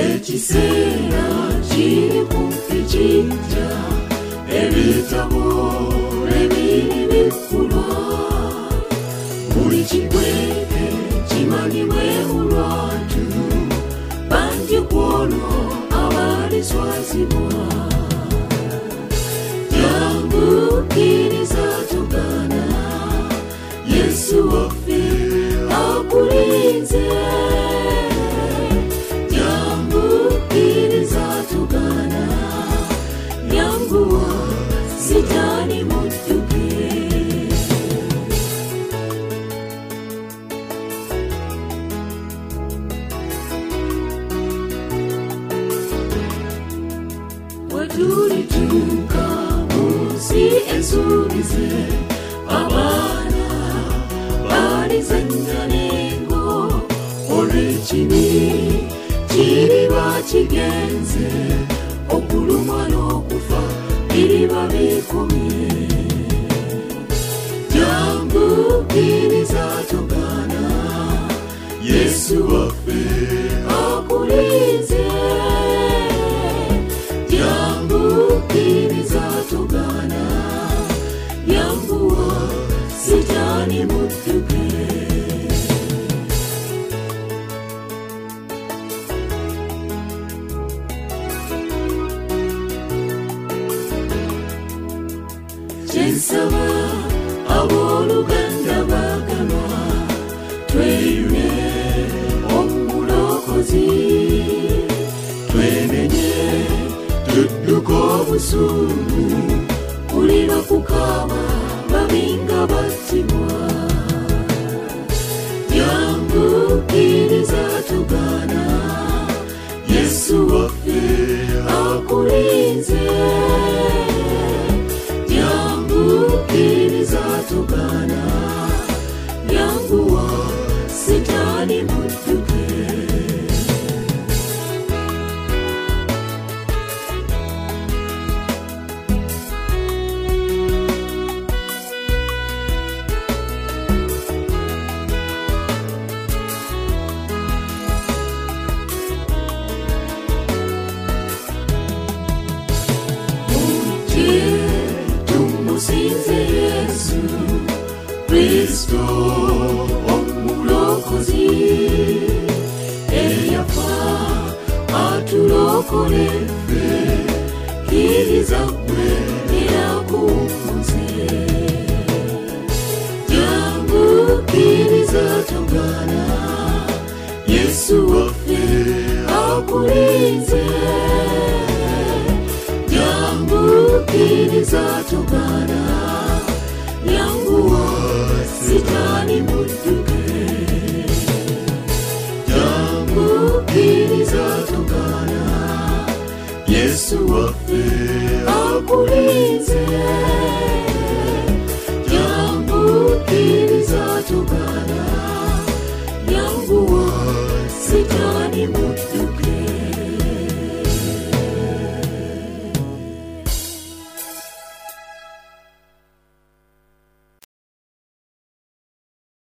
ekiseera kiri kumpi kijja, ebitabo ebiri bikkulwa, buli kikweke kimanyibwe olwatu, bangi kwolwo abaliswazibwa. Jangu kkiriza tugana, Yesu waffe akulinze. Jangu kkiriza tugana, yanguwa Sitaani mudduke. Tulituuka mu nsi ensuubize, abaana balizannya n'engo, olw'ekibi kiriba kigenze, okulumwa n'okufa biriba bikomye. Jangu kkiriza tugana, Yesu waffe akulinze. Jangu kkiriza tugana, yanguwa Sitaani mudduke. Kyensaba abooluganda baagalwa, tweyune omulokozi, twenenye tudduka obusungu, kulira kukaaba babinga battibwa. Jangu kkiriza tugana, Yesu waffe akulinze. Jangu kkiriza tugana, yanguwa Sitaani mudduke. Tumusinze Yesu Kristo omulokozi, eyafa atulokole ffe, kkiriza ggwe erakuwummuze. Jangu kkiriza tugana, Yesu waffe akulinze. Jangu kkiriza tugana, yanguwa Sitaani mudduke. Jangu kkiriza tugana, Yesu waffe akulinze.